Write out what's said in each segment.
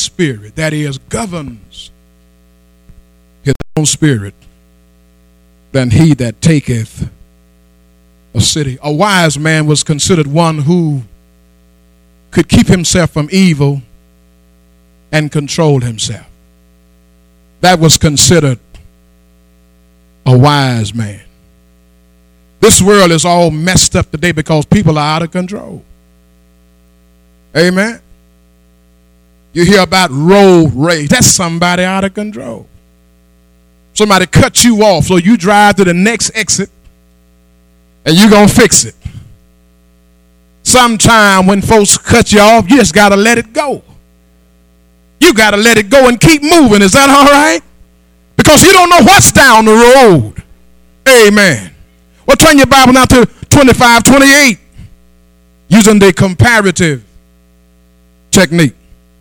spirit, that is, governs his own spirit, than he that taketh a city. A wise man was considered one who could keep himself from evil and control himself. That was considered a wise man. This world is all messed up today because people are out of control. Amen. You hear about road rage. That's somebody out of control. Somebody cut you off, so you drive to the next exit and you're going to fix it. Sometime when folks cut you off, you just got to let it go. You got to let it go and keep moving. Is that all right? Because you don't know what's down the road. Amen. Well, turn your Bible now to 25:28, using the comparative technique.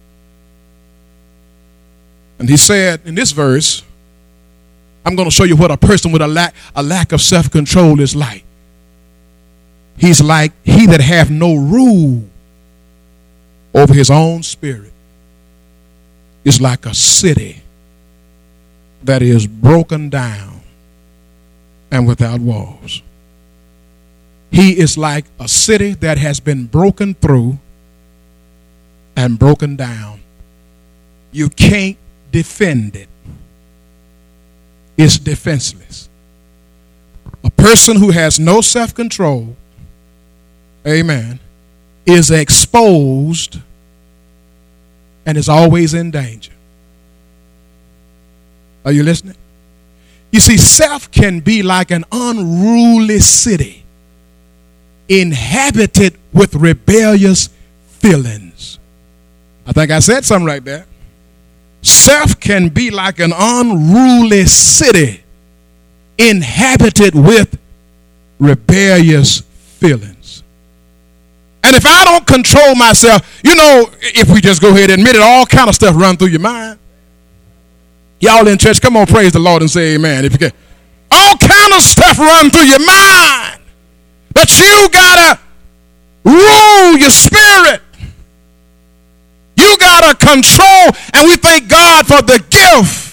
And he said in this verse, I'm going to show you what a person with a lack of self-control is like. He's like he that hath no rule over his own spirit is like a city that is broken down and without walls. He is like a city that has been broken through and broken down. You can't defend it. It's defenseless. A person who has no self-control, amen, is exposed and is always in danger. Are you listening? You see, self can be like an unruly city inhabited with rebellious feelings. I think I said something right there. Self can be like an unruly city inhabited with rebellious feelings. And if I don't control myself, you know, if we just go ahead and admit it, all kind of stuff run through your mind. Y'all in church, come on, praise the Lord and say amen. If you can, all kind of stuff run through your mind. But you gotta rule your spirit. You gotta control, and we thank God for the gift.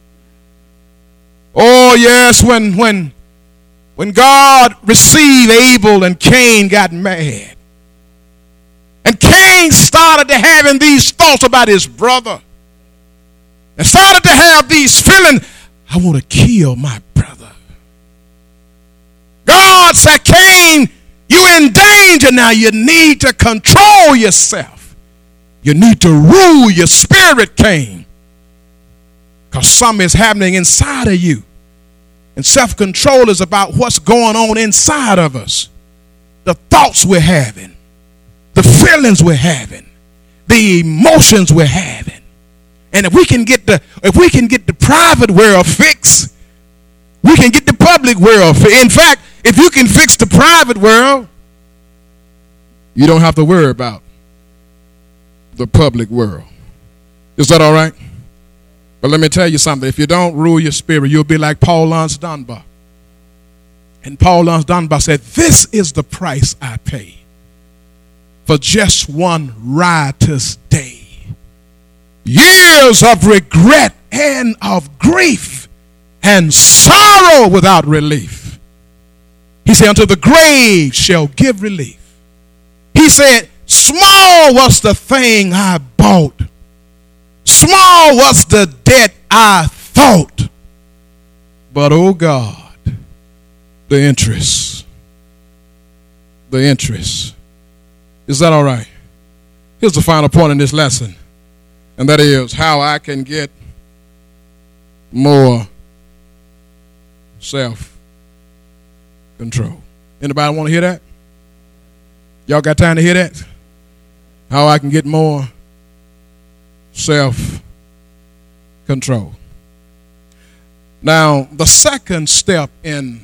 Oh yes, when God received Abel and Cain got mad. And Cain started to having these thoughts about his brother. And started to have these feelings, I want to kill my brother. God said, Cain, you're in danger now. You need to control yourself. You need to rule your spirit, Cain. Because something is happening inside of you. And self-control is about what's going on inside of us. The thoughts we're having. The feelings we're having. The emotions we're having. And if we can get the private world fixed, we can get the public world fixed. In fact, if you can fix the private world, you don't have to worry about the public world. Is that all right? But let me tell you something. If you don't rule your spirit, you'll be like Paul Laurence Dunbar. And Paul Laurence Dunbar said, this is the price I pay for just one riotous day. Years of regret and of grief and sorrow without relief. He said, until the grave shall give relief. He said, small was the thing I bought. Small was the debt I thought. But oh God, the interest. The interest. Is that all right? Here's the final point in this lesson. And that is how I can get more self-control. Anybody want to hear that? Y'all got time to hear that? How I can get more self-control. Now, the second step in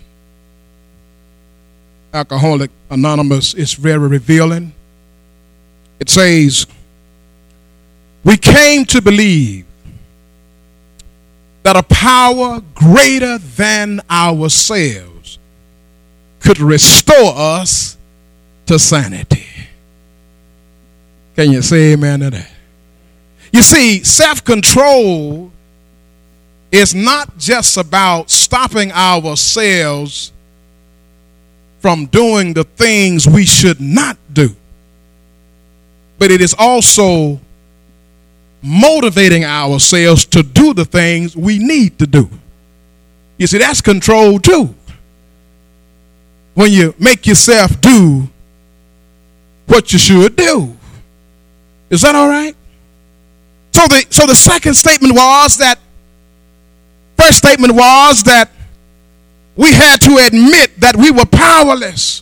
Alcoholics Anonymous is very revealing. It says, we came to believe that a power greater than ourselves could restore us to sanity. Can you say amen to that? You see, self-control is not just about stopping ourselves from doing the things we should not do, but it is also motivating ourselves to do the things we need to do. You see, that's control too. When you make yourself do what you should do. Is that all right? So the second statement was that, first statement was that we had to admit that we were powerless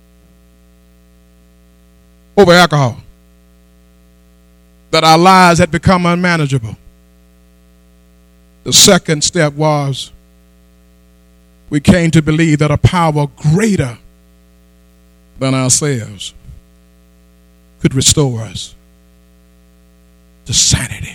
over alcohol, that our lives had become unmanageable. The second step was we came to believe that a power greater than ourselves could restore us to sanity.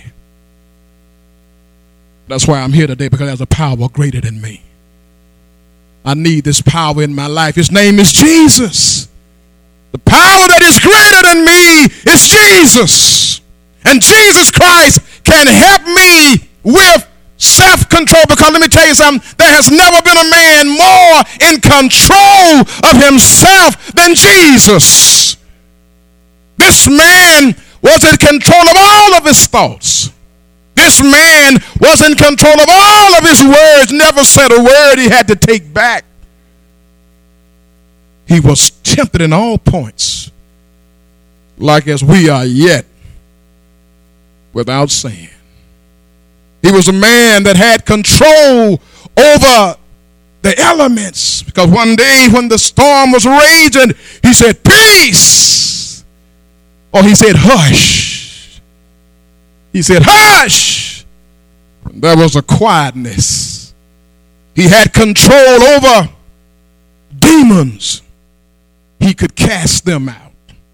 That's why I'm here today, because there's a power greater than me. I need this power in my life. His name is Jesus. The power that is greater than me is Jesus. And Jesus Christ can help me with self-control, because let me tell you something, there has never been a man more in control of himself than Jesus. This man was in control of all of his thoughts. This man was in control of all of his words, never said a word he had to take back. He was tempted in all points, like as we are, yet without sin. He was a man that had control over the elements, because one day when the storm was raging, he said, "Peace," or he said, "Hush." He said, "Hush." And there was a quietness. He had control over demons. He could cast them out.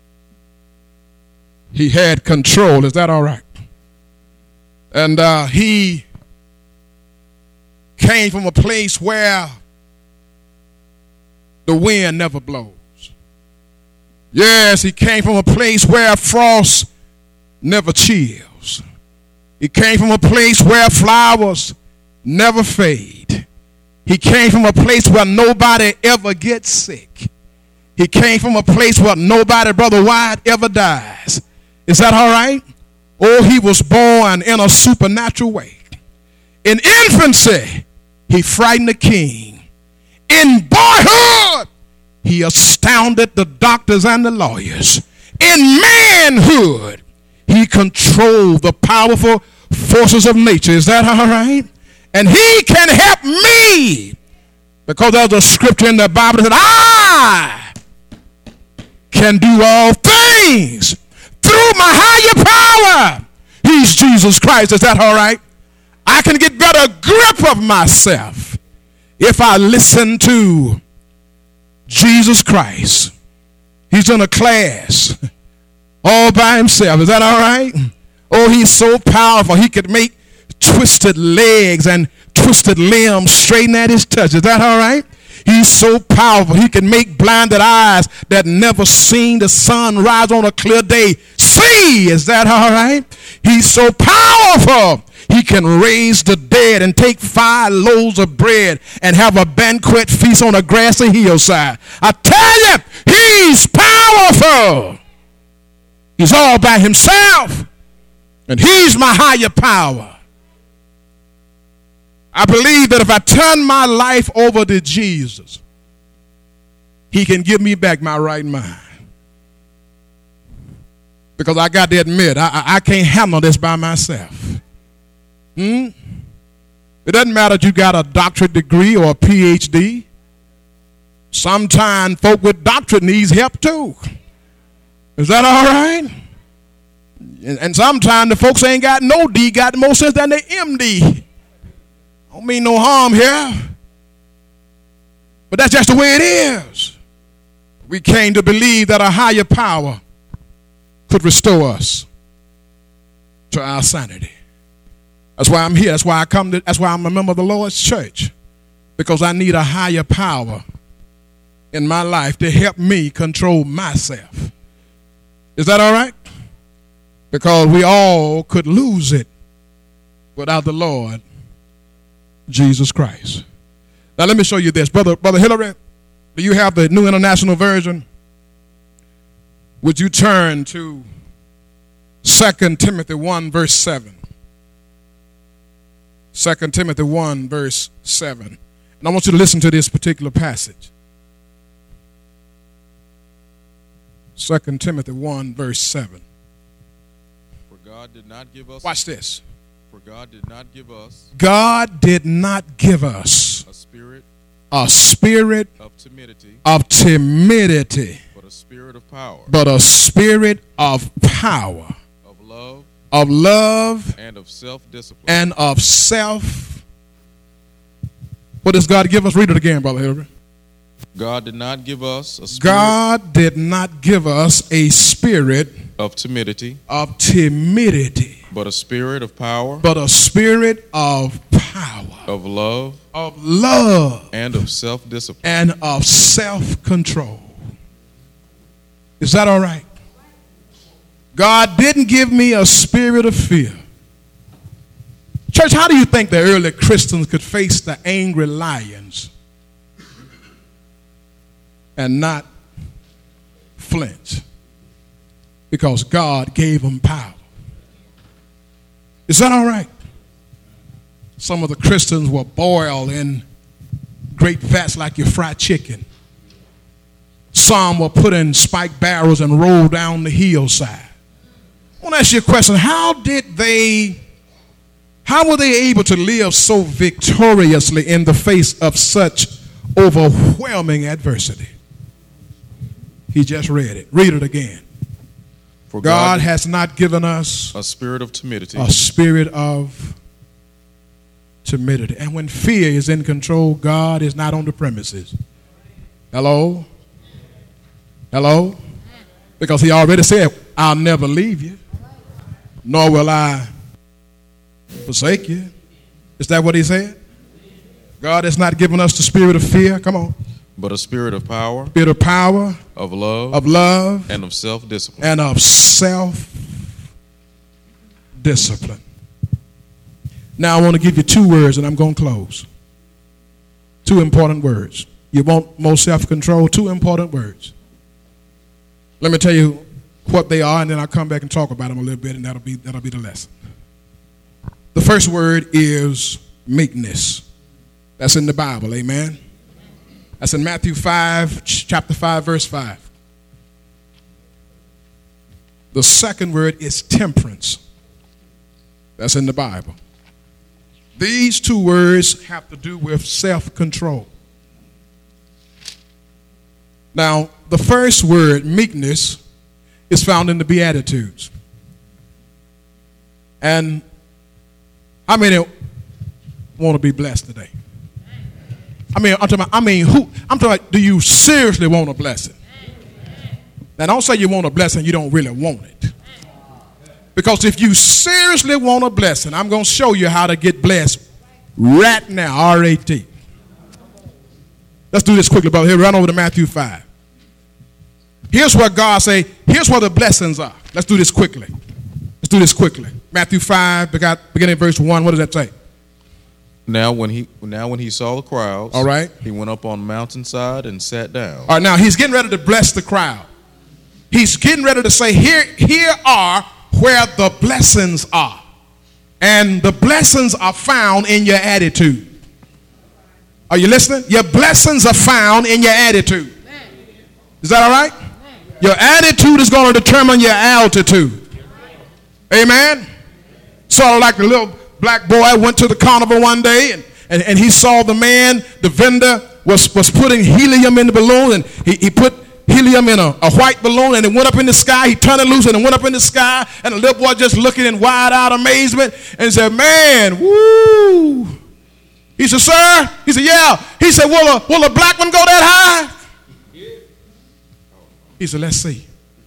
He had control. Is that all right? And he came from a place where the wind never blows. Yes, he came from a place where frost never chills. He came from a place where flowers never fade. He came from a place where nobody ever gets sick. He came from a place where nobody, Brother White, ever dies. Is that all right? Oh, he was born in a supernatural way. In infancy, he frightened the king. In boyhood, he astounded the doctors and the lawyers. In manhood, he controlled the powerful forces of nature. Is that all right? And he can help me, because there's a scripture in the Bible that I can do all things through my higher power. He's Jesus Christ. Is that all right? I can get better grip of myself if I listen to Jesus Christ. He's in a class all by himself. Is that all right? Oh, he's so powerful. He could make twisted legs and twisted limbs straighten at his touch. Is that all right? He's so powerful. He can make blinded eyes that never seen the sun rise on a clear day see. Is that all right? He's so powerful. He can raise the dead and take 5 loaves of bread and have a banquet feast on a grassy hillside. I tell you, he's powerful. He's all by himself. And he's my higher power. I believe that if I turn my life over to Jesus, he can give me back my right mind. Because I got to admit, I can't handle this by myself. It doesn't matter if you got a doctorate degree or a PhD. Sometimes folk with doctorate needs help too. Is that all right? And sometimes the folks ain't got no D, got more sense than the MD. Don't mean no harm here. But that's just the way it is. We came to believe that a higher power could restore us to our sanity. That's why I'm here. That's why I'm a member of the Lord's church. Because I need a higher power in my life to help me control myself. Is that all right? Because we all could lose it without the Lord Jesus Christ. Now let me show you this. Brother Hillary, do you have the New International Version? Would you turn to 2 Timothy 1 verse 7? 2 Timothy 1 verse 7. And I want you to listen to this particular passage. 2 Timothy 1 verse 7. For God did not give us. Watch this. For God did not give us. God did not give us a spirit of timidity, but a spirit of power, of power, of love, and of self-discipline. What does God give us? Read it again, Brother Hillary. God did not give us a spirit. God did not give us a spirit of timidity, but a spirit of power, of love, and of self-discipline, and of self-control. Is that all right? God didn't give me a spirit of fear. Church, how do you think the early Christians could face the angry lions and not flinch? Because God gave them power. Is that all right? Some of the Christians were boiled in great fats like your fried chicken. Some were put in spiked barrels and rolled down the hillside. I want to ask you a question. How were they able to live so victoriously in the face of such overwhelming adversity? He just read it. Read it again. For God has not given us a spirit of timidity. And when fear is in control, God is not on the premises. Hello? Hello? Because he already said, I'll never leave you, nor will I forsake you. Is that what he said? God has not given us the spirit of fear. Come on. But a spirit of power. Of love. And of self-discipline. Now I want to give you two words and I'm going to close. Two important words. You want more self-control? Two important words. Let me tell you what they are, and then I'll come back and talk about them a little bit, and that'll be the lesson. The first word is meekness. That's in the Bible, amen? That's in Matthew 5, chapter 5, verse 5. The second word is temperance. That's in the Bible. These two words have to do with self-control. Now, the first word, meekness, is found in the Beatitudes. And how many want to be blessed today? I'm talking about, do you seriously want a blessing? Now, don't say you want a blessing, you don't really want it. Because if you seriously want a blessing, I'm going to show you how to get blessed right now, R-A-T. Let's do this quickly, brother. Here, run over to Matthew 5. Here's what God say. Here's where the blessings are. Let's do this quickly. Matthew 5, beginning verse 1. What does that say? Now when he saw the crowds, all right, he went up on the mountainside and sat down. All right, now he's getting ready to bless the crowd. He's getting ready to say, here are where the blessings are. And the blessings are found in your attitude. Are you listening? Your blessings are found in your attitude. Is that all right? Your attitude is going to determine your altitude. Amen? Sort of like the little black boy went to the carnival one day and he saw the vendor was putting helium in the balloon, and he put helium in a white balloon, and it went up in the sky. He turned it loose and it went up in the sky, and the little boy just looking in wide-eyed amazement and said, man, woo. He said, sir? He said, yeah. He said, will a black one go that high? He said, let's see.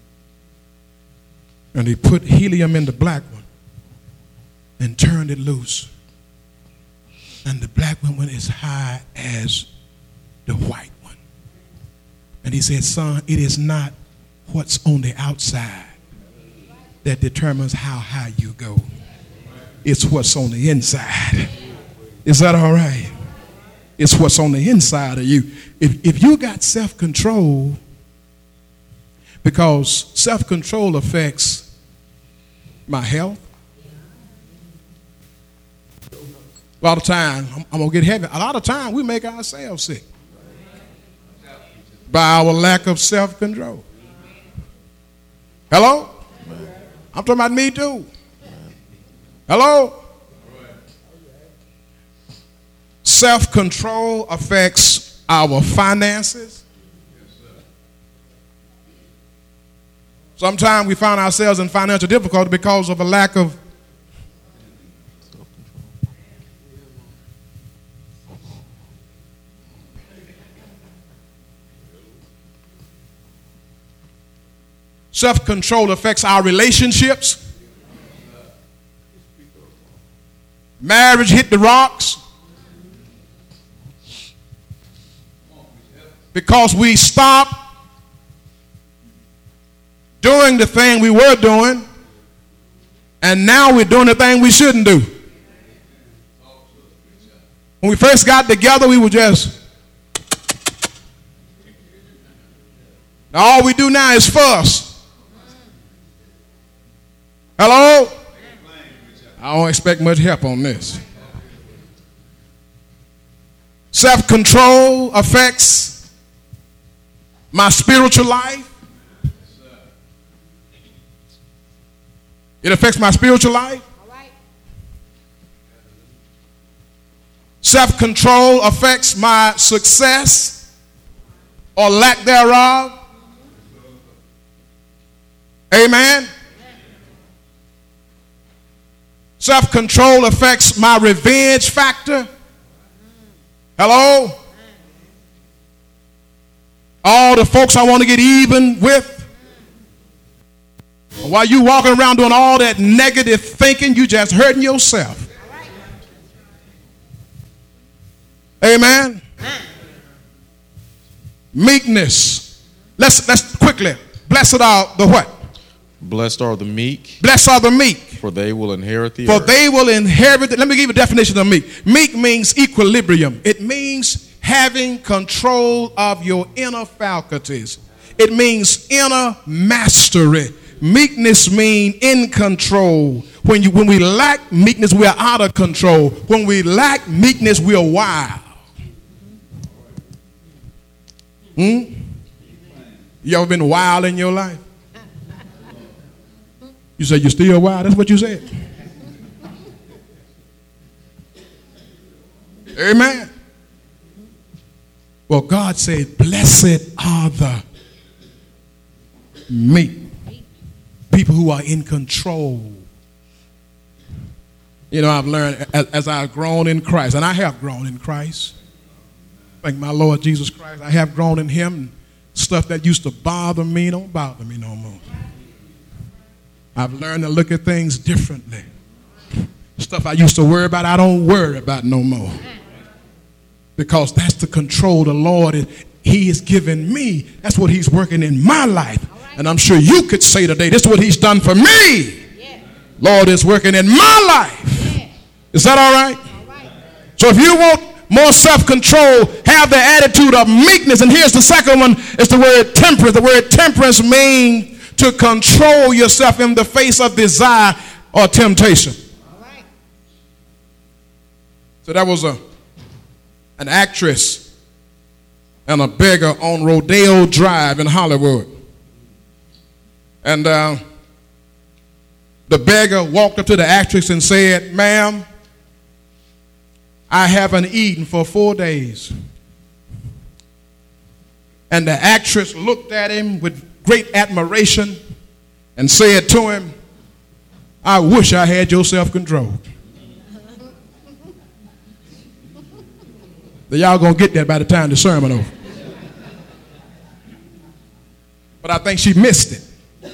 And he put helium in the black one and turned it loose. And the black one went as high as the white one. And he said, son, it is not what's on the outside that determines how high you go. It's what's on the inside. Is that all right? It's what's on the inside of you. If you got self-control, because self-control affects my health. A lot of time, I'm going to get heavy. A lot of time we make ourselves sick by our lack of self-control. Hello? I'm talking about me too. Hello? Self-control affects our finances. Sometimes we find ourselves in financial difficulty because of a lack of self-control affects our relationships. Marriage hit the rocks because we stopped doing the thing we were doing, and now we're doing the thing we shouldn't do. When we first got together, we were just, now all we do now is fuss. Hello? I don't expect much help on this. Self-control affects my spiritual life. It affects my spiritual life. Self-control affects my success or lack thereof. Amen. Self-control affects my revenge factor. Hello? All the folks I want to get even with. While you walking around doing all that negative thinking, you just hurting yourself. Amen. Meekness. Let's quickly. Blessed are the what? Blessed are the meek. Blessed are the meek. For they will inherit the For earth. they will inherit. Let me give you a definition of meek. Meek means equilibrium. It means having control of your inner faculties. It means inner mastery. Meekness means in control. When we lack meekness, we are out of control. When we lack meekness, we are wild. You ever been wild in your life? You say you're still wild? That's what you said. Amen. Well, God said, blessed are the meek. People who are in control. You know, I've learned as I've grown in Christ, and I have grown in Christ. Thank my Lord Jesus Christ. I have grown in him. Stuff that used to bother me don't bother me no more. I've learned to look at things differently. Stuff I used to worry about, I don't worry about no more. Because that's the control the Lord he is giving me. That's what he's working in my life. And I'm sure you could say today, this is what he's done for me. Lord is working in my life. Is that all right? So if you want more self-control, have the attitude of meekness. And here's the second one, it's the word temperance. The word temperance means to control yourself in the face of desire or temptation. So that was an actress and a beggar on Rodeo Drive in Hollywood. And the beggar walked up to the actress and said, ma'am, I haven't eaten for 4 days. And the actress looked at him with great admiration and said to him, I wish I had your self-control. Y'all gonna get that by the time the sermon over. But I think she missed it.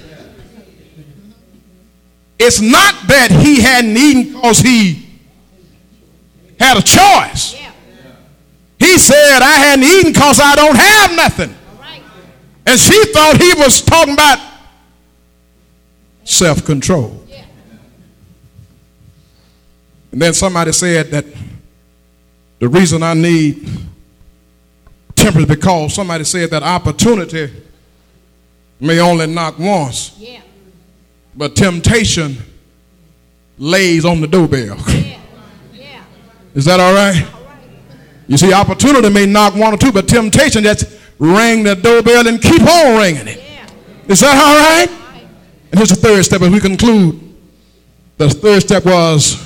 It's not that he hadn't eaten because he had a choice. He said, I hadn't eaten because I don't have nothing. And she thought he was talking about self-control. And then somebody said that the reason I need temperance because somebody said that opportunity may only knock once, but temptation lays on the doorbell. Is that all right? You see, opportunity may knock one or two, but temptation just ring the doorbell and keep on ringing it. Is that all right? And here's the third step as we conclude. The third step was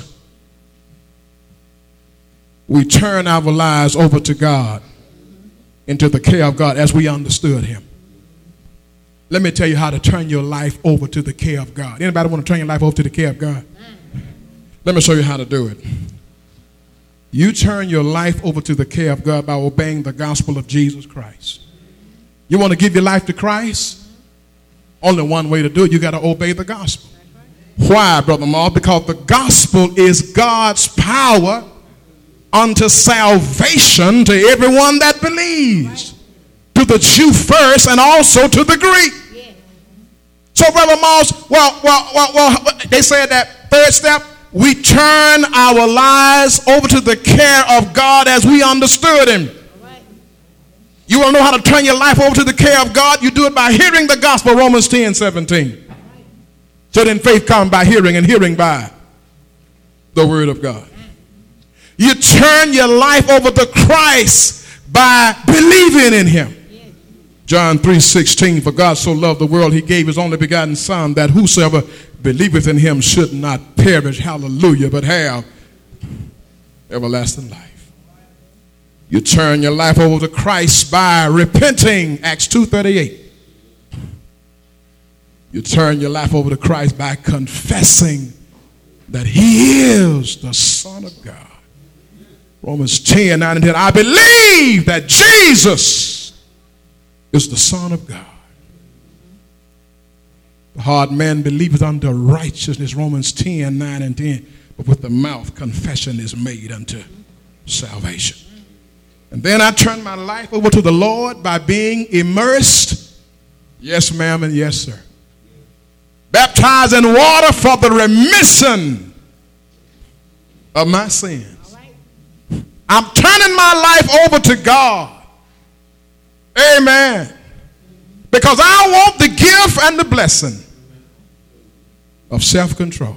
we turn our lives over to God, into the care of God as we understood him. Let me tell you how to turn your life over to the care of God. Anybody want to turn your life over to the care of God? Let me show you how to do it. You turn your life over to the care of God by obeying the gospel of Jesus Christ. You want to give your life to Christ? Only one way to do it. You got to obey the gospel. Why, Brother Maul? Because the gospel is God's power unto salvation to everyone that believes. To the Jew first and also to the Greek. So, Brother Moss, well, they said that third step, we turn our lives over to the care of God as we understood him. You want to know how to turn your life over to the care of God? You do it by hearing the gospel, Romans 10:17. So then faith comes by hearing, and hearing by the word of God. You turn your life over to Christ by believing in him. John 3:16, for God so loved the world, he gave his only begotten son, that whosoever believeth in him should not perish, hallelujah, but have everlasting life. You turn your life over to Christ by repenting, Acts 2:38. You turn your life over to Christ by confessing that he is the Son of God. Romans 10:9 and 10, I believe that Jesus is the Son of God. The heart man believeth unto righteousness, Romans 10:9 and 10, but with the mouth confession is made unto salvation. And then I turn my life over to the Lord by being immersed, yes ma'am and yes sir, baptized in water for the remission of my sins. I'm turning my life over to God. Amen. Because I want the gift and the blessing of self-control.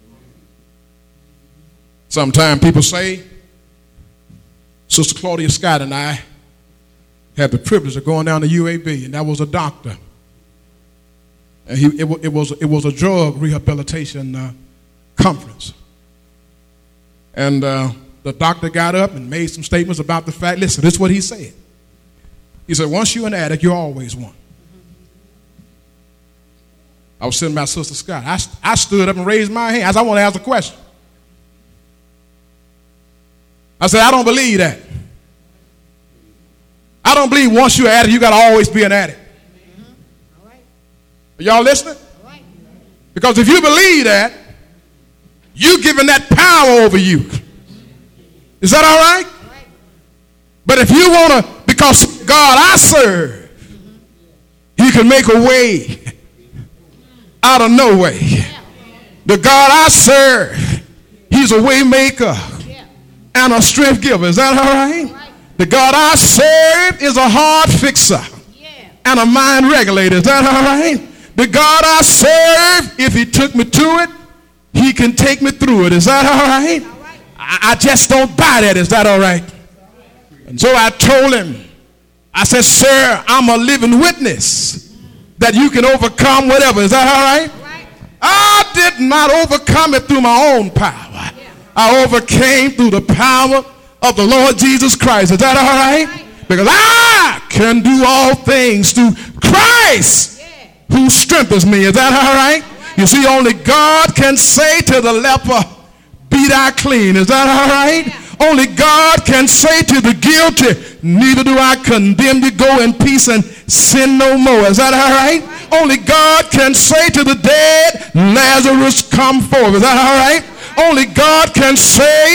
Sometimes people say, Sister Claudia Scott and I had the privilege of going down to UAB, and that was a doctor. And it was a drug rehabilitation conference. And the doctor got up and made some statements about the fact, listen, this is what he said. He said, once you're an addict, you're always one. I was sitting by Sister Scott. I stood up and raised my hand. I said, I want to ask a question. I said, I don't believe that. I don't believe once you're an addict, you got to always be an addict. Are y'all listening? Because if you believe that, you're giving that power over you. Is that all right? But if you want to, because God I serve, he can make a way out of no way. The God I serve, he's a way maker and a strength giver. Is that all right? The God I serve is a heart fixer and a mind regulator. Is that all right? The God I serve, if he took me to it, he can take me through it. Is that all right? I just don't buy that. Is that all right? And so I told him, I said, sir, I'm a living witness that you can overcome whatever. Is that all right? I did not overcome it through my own power. I overcame through the power of the Lord Jesus Christ. Is that all right? Because I can do all things through Christ who strengthens me. Is that all right? You see, only God can say to the leper, be thou clean. Is that all right? Only God can say to the guilty, neither do I condemn you, go in peace and sin no more. Is that all right? Only God can say to the dead, Lazarus, come forth. Is that all right? Only God can say to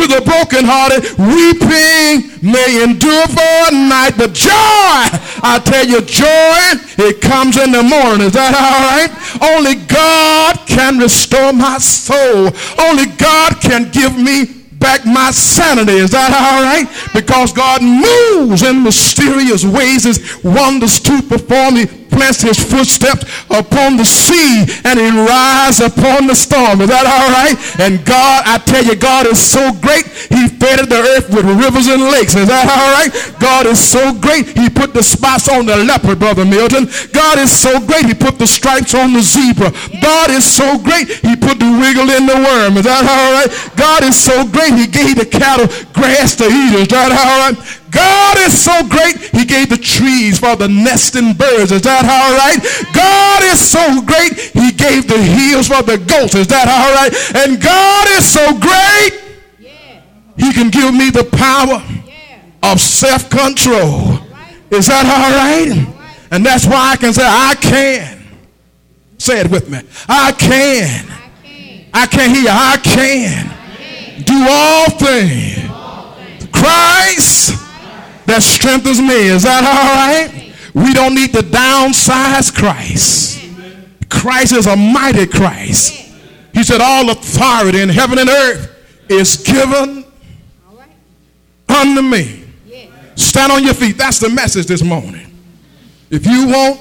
to the brokenhearted. Weeping may endure for a night, but joy, I tell you, joy, it comes in the morning. Is that all right? Only God can restore my soul. Only God can give me back my sanity. Is that all right? Because God moves in mysterious ways, his wonders to perform. He plants his footsteps upon the sea and he rises upon the storm. Is that all right? And God, I tell you, God is so great. He fed the earth with rivers and lakes. Is that all right? God is so great. He put the spots on the leopard, Brother Milton. God is so great. He put the stripes on the zebra. God is so great. He put the wiggle in the worm. Is that all right? God is so great. He gave the cattle grass to eat. Is that all right? God is so great. He gave the trees for the nesting birds. Is that all right? God is so great. He gave the hills for the goats. Is that all right? And God is so great. He can give me the power of self-control. Is that all right? And that's why I can say, I can. Say it with me. I can. I can't hear you. I can do all things. Christ that strengthens me. Is that all right? We don't need to downsize Christ. Christ is a mighty Christ. He said all authority in heaven and earth is given unto me. Stand on your feet. That's the message this morning. If you want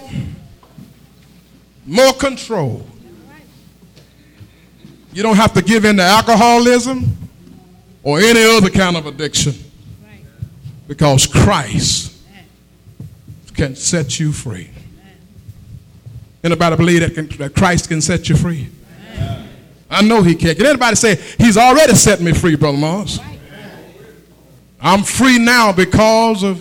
more control, you don't have to give in to alcoholism or any other kind of addiction, because Christ can set you free. Anybody believe that Christ can set you free? I know he can. Can anybody say, he's already set me free, Brother Moss? I'm free now because of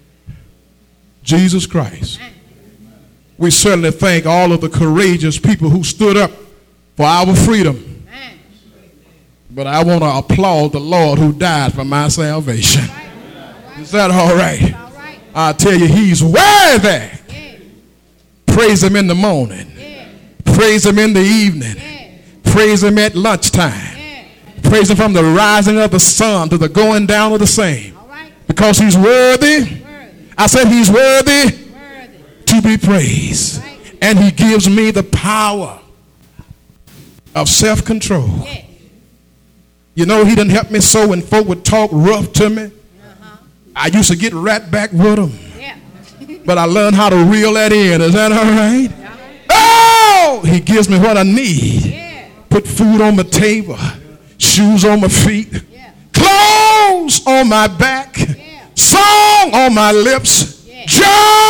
Jesus Christ. We certainly thank all of the courageous people who stood up for our freedom. But I want to applaud the Lord who died for my salvation. Is that all right? I tell you, he's worthy. Praise him in the morning. Praise him in the evening. Praise him at lunchtime. Praise him from the rising of the sun to the going down of the same. Because he's worthy. I said he's worthy to be praised. And he gives me the power of self-control. You know, he done helped me so when folk would talk rough to me, I used to get right back with them. But I learned how to reel that in. Is that all right? Oh, he gives me what I need. Put food on my table, shoes on my feet, clothes on my back, song on my lips, joy.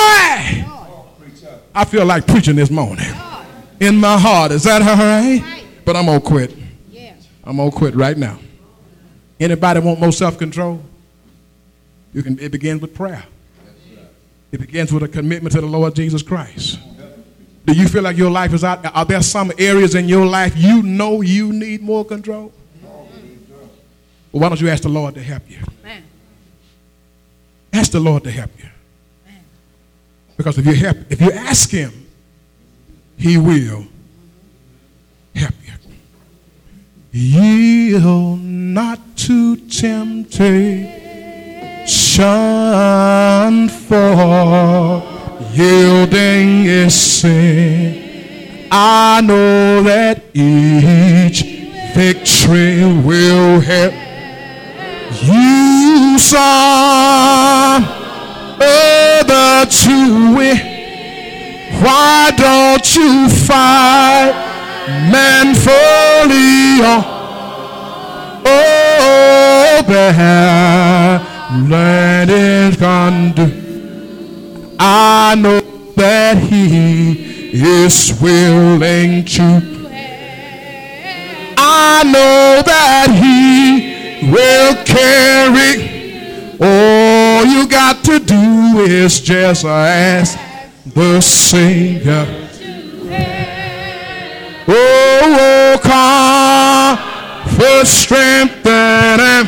I feel like preaching this morning in my heart. Is that all right? But I'm going to quit. I'm going to quit right now. Anybody want more self-control? It begins with prayer. It begins with a commitment to the Lord Jesus Christ. Do you feel like your life is out? Are there some areas in your life you know you need more control? Well, why don't you ask the Lord to help you? Ask the Lord to help you. Because if you ask him, he will help you. Yield not to temptation, for yielding is sin. I know that each victory will help you some other to win. Why don't you fight manfully on? Oh, that land is gone do. I know that he is willing to. I know that he will carry. All you got to do is just ask the Savior. Oh, come for strength and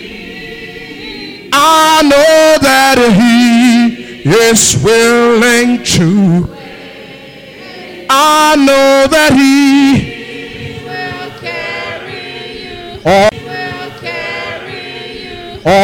I know that he is willing to. I know that he will carry you.